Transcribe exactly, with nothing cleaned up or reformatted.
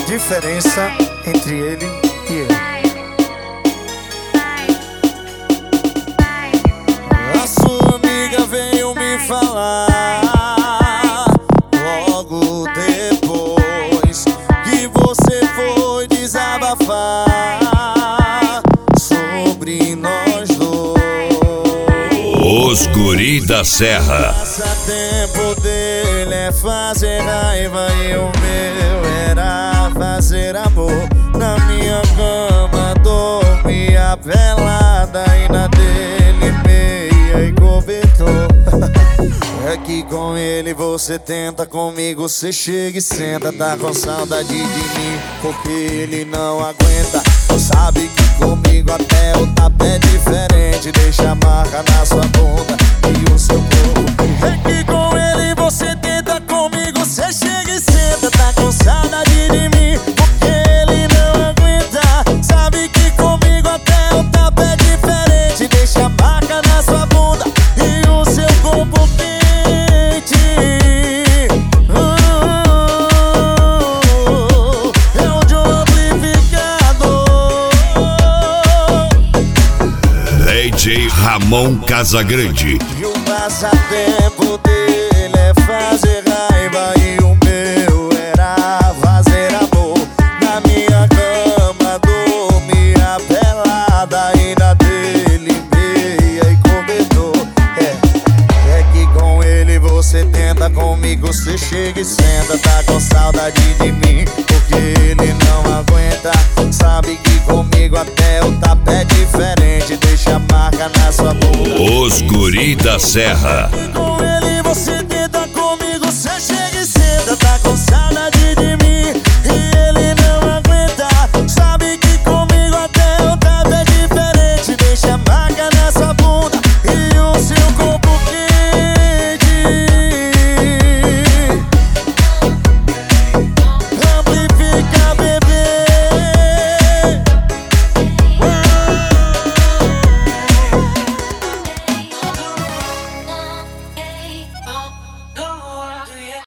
diferença entre ele e eu. A sua amiga veio me falar logo depois que você foi desabafar sobre nós dois. Os Guri da Serra. O passatempo dele é fazer raiva e o meu era fazer amor. Na minha cama dormia pelada e na dele meia e cobertor. É que com ele você tenta, comigo você chega e senta. Tá com saudade de mim porque ele não aguenta. Sabe que comigo até o tapa é diferente. Deixa a marca na sua bunda e o seu corpo. É que com ele você tenta, comigo você chega e senta. Tá com saudade de mim porque ele não aguenta. Sabe que comigo até o tapa é diferente. Deixa a marca na sua bunda e o seu corpo quente. É o de um amplificador. D J Ramon Casagrande. E o passatempo dele é fazer raiva e o meu era fazer amor. Na minha cama dormia pelada e na dele meia e cobertor. É, é que com ele você tenta, comigo você chega e senta. Tá com saudade de mim porque ele não aguenta. Sabe que comigo até o tapa é diferente. Deixa a marca na sua boca. Os Guri da Serra. Com ele